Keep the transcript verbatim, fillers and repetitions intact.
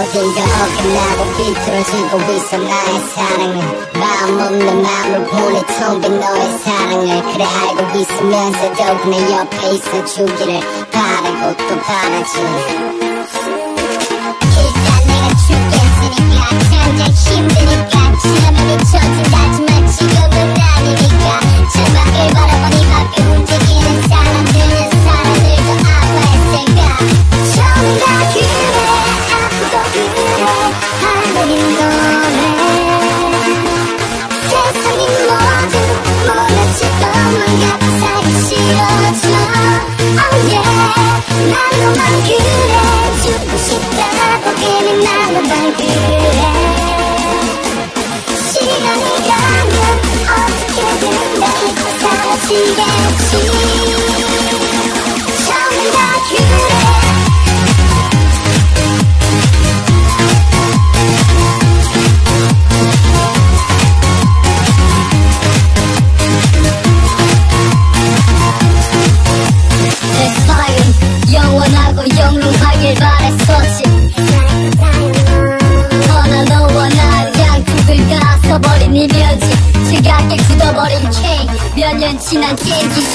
어딘가 어긋나고 비틀어지고 있어 나의 사랑은 마음 없는 마음을 보내 텅 빈 너의 사랑을 그래 알고 있으면서도 내 옆에 있어주기를 바라고 또 바라지 일단 내가 죽겠으니까 당장 힘드니까 지나면 잊혀진다지만 지금은 아니니까 창밖을 바라보니 밖에 움직이는 사람들은 사람들도 아파했을까 전부 다 그래 아프고 그래 하늘인 너네 세상이 모두 몰라칠 것만 같아 살기 싫어져 oh yeah 난 너만 그래 죽고 싶다고 괜히 난 너만 그래 시간이 가면 어떻게든 날 잊고 사라지겠지 전부 다 그래 영원하고 영롱하길 바랬었지 허나 너와 난 양쪽을 갈아서버린 이면지 지갑게 굳어버린 케이크 몇 년 지난 게임기